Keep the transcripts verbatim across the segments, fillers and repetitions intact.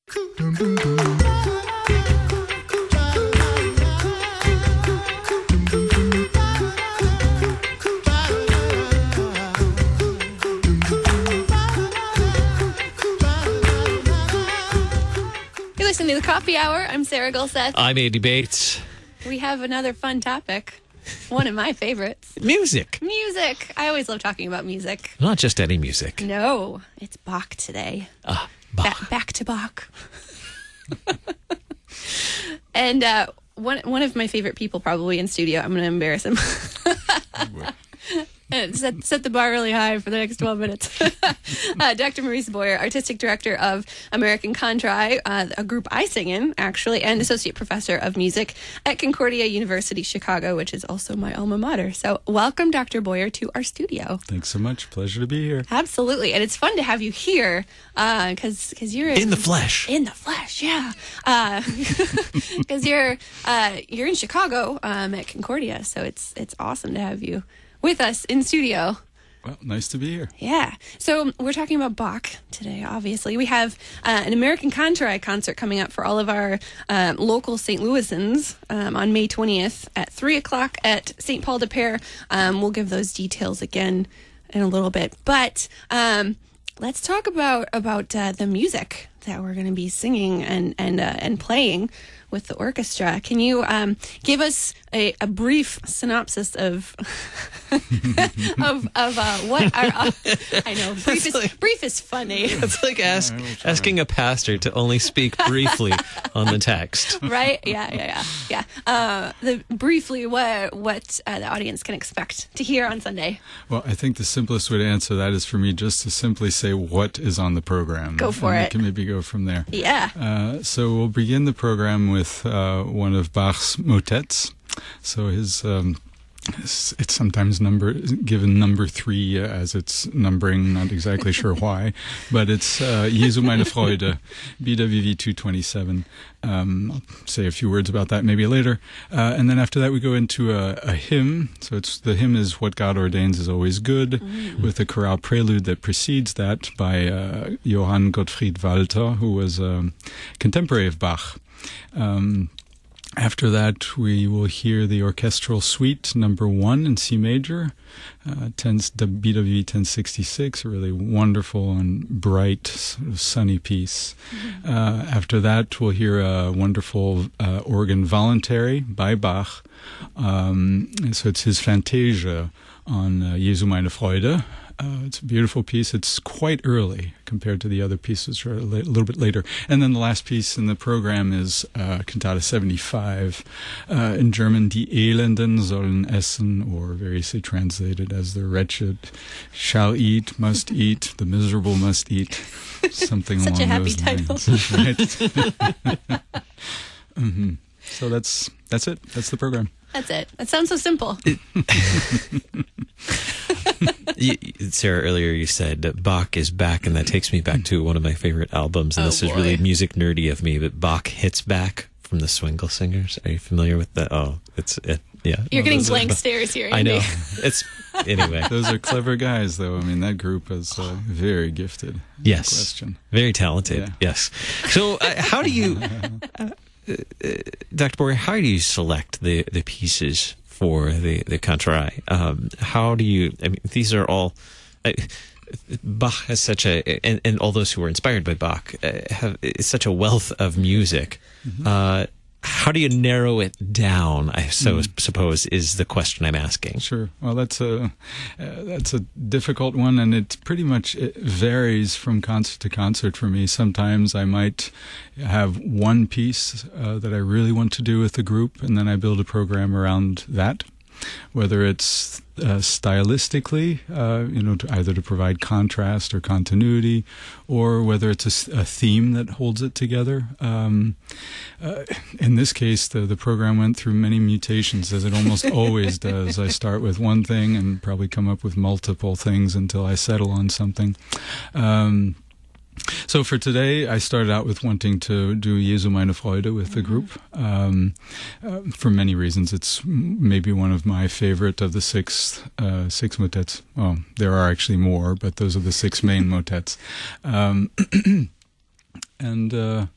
You're listening to the Coffee Hour. I'm Sarah Gulseth. I'm Andy Bates. We have another fun topic. One of my favorites. Music. Music. I always love talking about music. Not just any music. No, it's Bach today. Ah, Bach. Ba- back to Bach. And uh, one one of my favorite people probably in studio, I'm going to embarrass him. And set, set the bar really high for the next twelve minutes. uh, Doctor Maurice Boyer, Artistic Director of American Contrai, uh, a group I sing in, actually, and Associate Professor of Music at Concordia University, Chicago, which is also my alma mater. So welcome, Doctor Boyer, to our studio. Thanks so much. Pleasure to be here. Absolutely. And it's fun to have you here because uh, because you're... In the flesh. In the flesh, yeah. Because uh, you're uh, you're in Chicago um, at Concordia, so it's it's awesome to have you with us in studio. Well, nice to be here. Yeah. So we're talking about Bach today, obviously. We have uh, an American Contrai concert coming up for all of our uh, local Saint Louisans um, on May twentieth at three o'clock at Saint Paul de Pere. Um, we'll give those details again in a little bit. But um, let's talk about, about uh, the music that we're going to be singing and, and, uh, and playing with the orchestra. Can you um, give us a, a brief synopsis of of, of uh, what our uh, I know brief is, like, brief is funny. It's like ask, asking a pastor to only speak briefly on the text. Right? Yeah, yeah, yeah, yeah. Uh, the briefly what what uh, the audience can expect to hear on Sunday. Well, I think the simplest way to answer that is for me just to simply say what is on the program. Go for and it. We can maybe go from there. Yeah. Uh, so we'll begin the program with uh, one of Bach's motets. So his, um, it's, it's sometimes number given number three uh, as its numbering, not exactly sure why, but it's uh, Jesu meine Freude, B W V two twenty-seven. Um, I'll say a few words about that maybe later. Uh, and then after that we go into a, a hymn. So it's the hymn is What God Ordains is Always Good, mm-hmm. with a chorale prelude that precedes that by uh, Johann Gottfried Walther, who was a contemporary of Bach. Um, After that, we will hear the orchestral suite number one in C major, uh, B W V ten sixty-six, a really wonderful and bright, sort of sunny piece. Mm-hmm. Uh, after that, we'll hear a wonderful uh, organ voluntary by Bach. Um, so it's his Fantasia on uh, Jesu meine Freude. Uh, it's a beautiful piece. It's quite early compared to the other pieces, which are a, la- a little bit later. And then the last piece in the program is uh, Cantata seventy-five, uh, in German, Die Elenden sollen essen, or variously translated as the wretched shall eat, must eat, the miserable must eat, something Such along a happy those title. lines. Right? mm-hmm. So that's that's it. That's the program. That's it. That sounds so simple. You, Sarah, earlier you said that Bach is back, and that takes me back to one of my favorite albums, and Oh, this is boy. really music nerdy of me, but Bach Hits Back from the Swingle Singers. Are you familiar with that? Oh, it's it. Yeah. You're Well, getting those are- blank stares here, I Andy. know. It's anyway. Those are clever guys, though. I mean, that group is uh, very gifted. No Yes. question. Very talented. Yeah. Yes. So, uh, how do you, uh, uh, Doctor Boyer, how do you select the, the pieces for the, the Contrai? Um, how do you, I mean, these are all, uh, Bach has such a, and, and all those who were inspired by Bach uh, have is such a wealth of music. Mm-hmm. Uh, how do you narrow it down, I so mm. suppose, is the question I'm asking. Sure. Well, that's a uh, that's a difficult one, and it pretty much it varies from concert to concert for me. Sometimes I might have one piece uh, that I really want to do with the group, and then I build a program around that. Whether it's uh, stylistically, uh, you know, to either to provide contrast or continuity, or whether it's a, a theme that holds it together. Um, uh, in this case, the, the program went through many mutations, as it almost always does. I start with one thing and probably come up with multiple things until I settle on something. Um, So for today, I started out with wanting to do Jesu meine Freude with the group. Um, uh, for many reasons, it's maybe one of my favorite of the six uh, six motets. Well, there are actually more, but those are the six main motets. Um, and uh,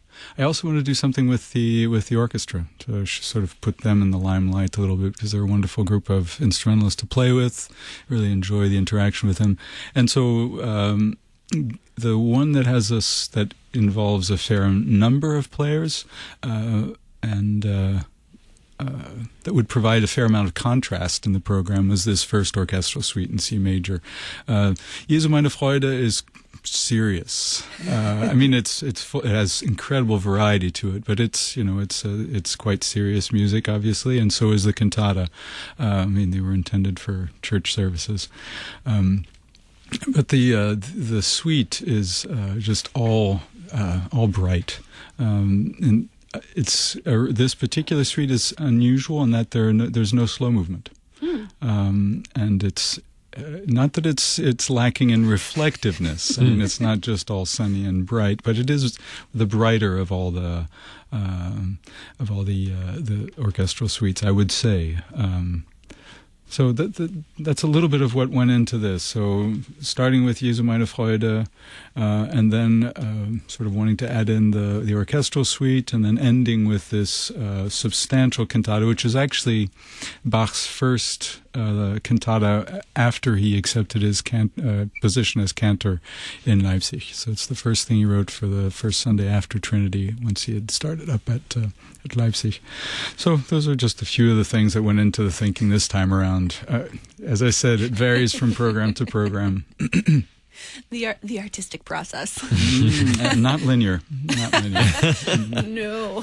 I also want to do something with the with the orchestra to sh- sort of put them in the limelight a little bit, because they're a wonderful group of instrumentalists to play with. Really enjoy the interaction with them, and so um, the one that has us that involves a fair number of players uh, and. Uh, Uh, that would provide a fair amount of contrast in the program was this first orchestral suite in C major. Uh, Jesu meine Freude is serious. Uh, I mean, it's it's full, it has incredible variety to it, but it's you know it's uh, it's quite serious music, obviously, and so is the cantata. Uh, I mean, they were intended for church services. Um, but the uh, the suite is uh, just all uh, all bright. Um, and It's uh, this particular suite is unusual in that there are no, there's no slow movement, hmm. um, and it's uh, not that it's it's lacking in reflectiveness. I mean, it's not just all sunny and bright, but it is the brighter of all the uh, of all the uh, the orchestral suites, I would say. Um, So that, that, that's a little bit of what went into this. So starting with Jesu meine Freude, uh, and then uh, sort of wanting to add in the, the orchestral suite, and then ending with this uh, substantial cantata, which is actually Bach's first uh, cantata after he accepted his can- uh, position as cantor in Leipzig. So it's the first thing he wrote for the first Sunday after Trinity, once he had started up at uh, at Leipzig. So those are just a few of the things that went into the thinking this time around. Uh, as I said, it varies from program to program. The art, the artistic process. Mm, not linear. Not linear. No.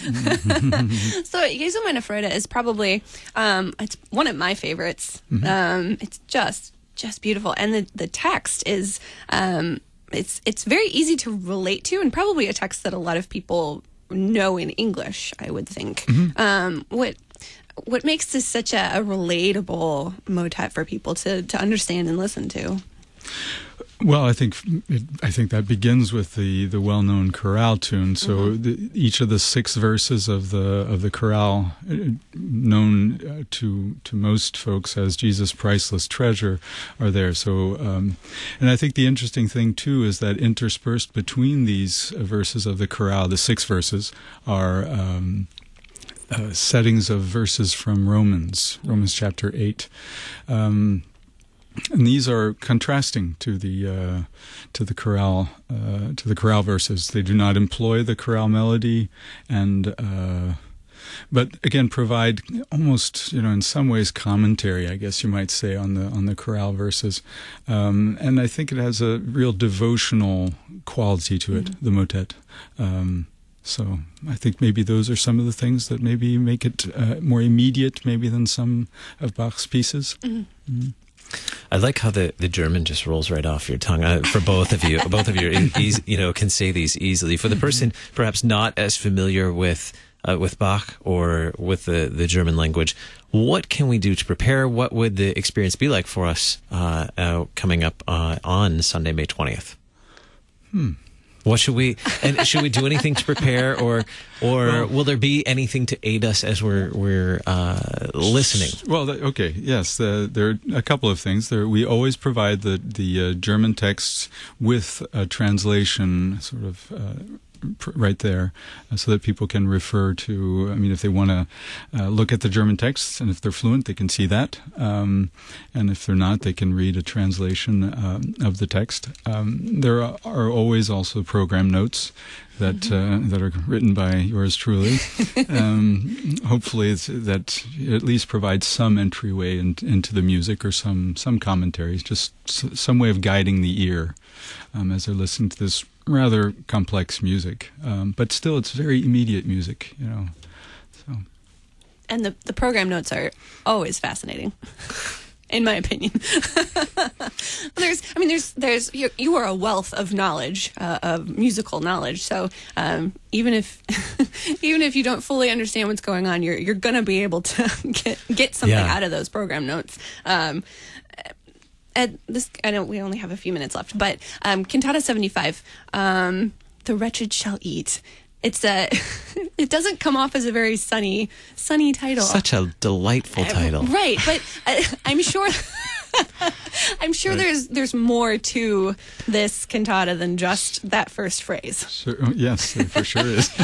So Jesu meine Freude is probably um, it's one of my favorites. Mm-hmm. Um, it's just just beautiful, and the the text is um, it's it's very easy to relate to, and probably a text that a lot of people know in English, I would think. Mm-hmm. Um, what what makes this such a, a relatable motet for people to to understand and listen to? Well, I think it, I think that begins with the, the well-known chorale tune. So mm-hmm. the, each of the six verses of the of the chorale, known uh, to to most folks as Jesus' priceless treasure, are there. So, um, and I think the interesting thing too is that interspersed between these verses of the chorale, the six verses are um, uh, settings of verses from Romans, Romans chapter eight. Um, And these are contrasting to the uh, to the chorale uh, to the chorale verses. They do not employ the chorale melody, and uh, but again provide almost, you know, in some ways commentary, I guess you might say, on the on the chorale verses. Um, and I think it has a real devotional quality to it, mm-hmm. the motet. Um, So I think maybe those are some of the things that maybe make it uh, more immediate, maybe than some of Bach's pieces. Mm-hmm. Mm-hmm. I like how the, the German just rolls right off your tongue. Uh, for both of you, both of you, easy, you know, can say these easily. For the person perhaps not as familiar with uh, with Bach or with the, the German language, what can we do to prepare? What would the experience be like for us uh, uh, coming up uh, on Sunday, May twentieth? Hmm. What should we, and should we do anything to prepare, or or well, will there be anything to aid us as we're we're uh, listening? Well, okay, yes, uh, there are a couple of things. There, we always provide the the uh, German texts with a translation, sort of. Uh, right there, uh, so that people can refer to, I mean, if they want to uh, look at the German texts, and if they're fluent, they can see that. Um, and if they're not, they can read a translation um, of the text. Um, there are, are always also program notes that mm-hmm. uh, that are written by yours truly. um, hopefully it's, that at least provides some entryway in, into the music, or some, some commentaries, just s- some way of guiding the ear um, as they're listening to this rather complex music, um, but still it's very immediate music, you know. So, and the the program notes are always fascinating, in my opinion. there's, I mean, there's there's you, you are a wealth of knowledge, uh, of musical knowledge. So um, even if even if you don't fully understand what's going on, you're you're gonna be able to get get something yeah. out of those program notes. Um, And this, I know we only have a few minutes left, but um, Cantata seventy-five, um, "The Wretched Shall Eat." It's a, it doesn't come off as a very sunny, sunny title. Such a delightful title, uh, right? But I, I'm sure, I'm sure Right. there's there's more to this cantata than just that first phrase. Sure, yes, there for sure is.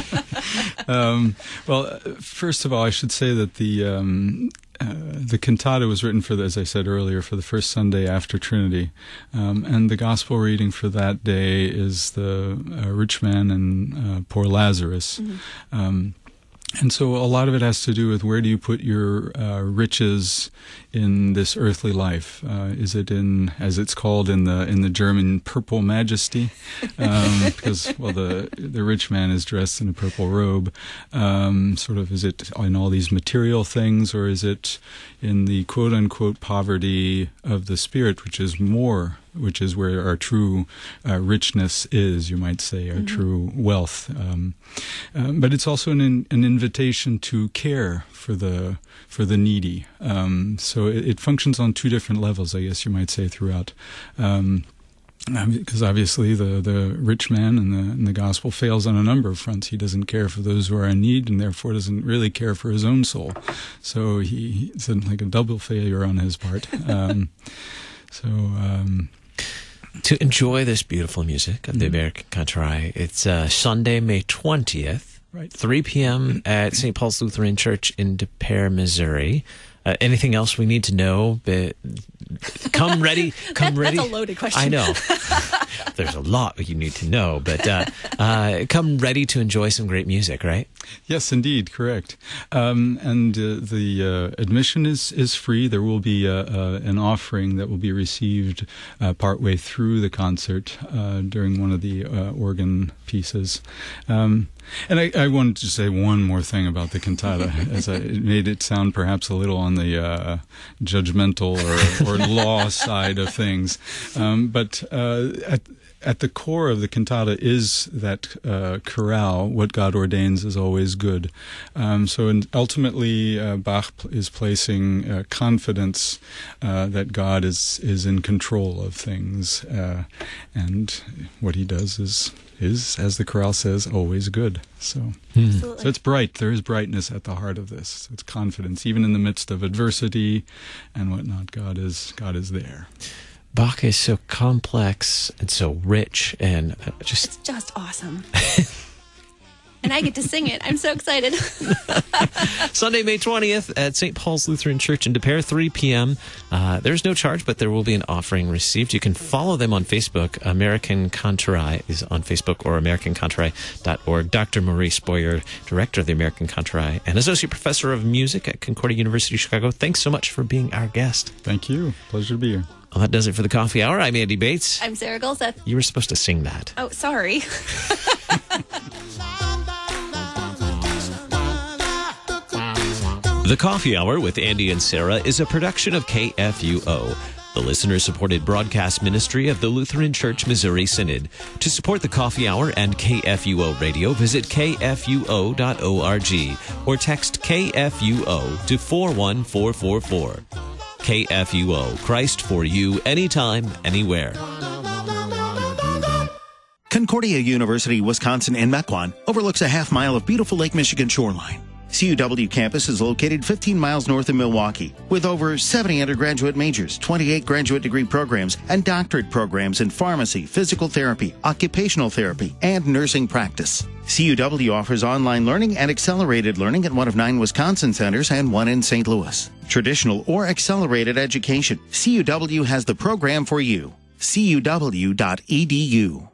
um, well, uh, first of all, I should say that the um, uh, the cantata was written for, the, as I said earlier, for the first Sunday after Trinity, um, and the gospel reading for that day is the uh, rich man and uh, poor Lazarus. Mm-hmm. Um, And so a lot of it has to do with where do you put your uh, riches in this earthly life? Uh, is it in, as it's called in the in the German, purple majesty? Um, because well, the the rich man is dressed in a purple robe. Um, sort of, is it in all these material things, or is it in the quote unquote poverty of the spirit, which is more? Which is where our true uh, richness is, you might say, our mm-hmm. true wealth. Um, um, but it's also an an invitation to care for the for the needy. Um, so it, it functions on two different levels, I guess you might say, throughout. Um, because obviously the, the rich man in the in the gospel fails on a number of fronts. He doesn't care for those who are in need, and therefore doesn't really care for his own soul. So he it's like a double failure on his part. Um, so. Um, To enjoy this beautiful music of the mm-hmm. American Cantorai, it's uh, Sunday, May twentieth, right. three p.m. at Saint Paul's Lutheran Church in De Pere, Missouri. Uh, anything else we need to know? But come ready, come that, ready. That's a loaded question. I know. There's a lot you need to know, but uh, uh, come ready to enjoy some great music, right? Yes, indeed, correct. Um, and uh, the uh, admission is, is free. There will be uh, uh, an offering that will be received uh, partway through the concert uh, during one of the uh, organ pieces. Um, and I, I wanted to say one more thing about the cantata, as I, it made it sound perhaps a little on the uh, judgmental or, or law side of things. Um, but uh, at At the core of the cantata is that uh, chorale, what God ordains is always good. Um, so in, ultimately, uh, Bach is placing uh, confidence uh, that God is, is in control of things. Uh, and what he does is, is, as the chorale says, always good. So, hmm. so it's bright. There is brightness at the heart of this. It's confidence. Even in the midst of adversity and whatnot, God is, God is there. Bach is so complex and so rich and just... It's just awesome. And I get to sing it. I'm so excited. Sunday, May twentieth at Saint Paul's Lutheran Church in De Pere, three p.m. Uh, there's no charge, but there will be an offering received. You can follow them on Facebook. American Cantorai is on Facebook, or american cantorai dot org. Doctor Maurice Boyer, Director of the American Cantorai and Associate Professor of Music at Concordia University, Chicago. Thanks so much for being our guest. Thank you. Pleasure to be here. Well, that does it for the Coffee Hour. I'm Andy Bates. I'm Sarah Gulseth. You were supposed to sing that. Oh, sorry. The Coffee Hour with Andy and Sarah is a production of K F U O, the listener-supported broadcast ministry of the Lutheran Church Missouri Synod. To support the Coffee Hour and K F U O Radio, visit k f u o dot org or text K F U O to four one four four four. K F U O, Christ for you, anytime, anywhere. Concordia University, Wisconsin in Mequon overlooks a half mile of beautiful Lake Michigan shoreline. C U W campus is located fifteen miles north of Milwaukee, with over seventy undergraduate majors, twenty-eight graduate degree programs, and doctorate programs in pharmacy, physical therapy, occupational therapy, and nursing practice. C U W offers online learning and accelerated learning at one of nine Wisconsin centers and one in Saint Louis. Traditional or accelerated education, C U W has the program for you. C U W dot E D U.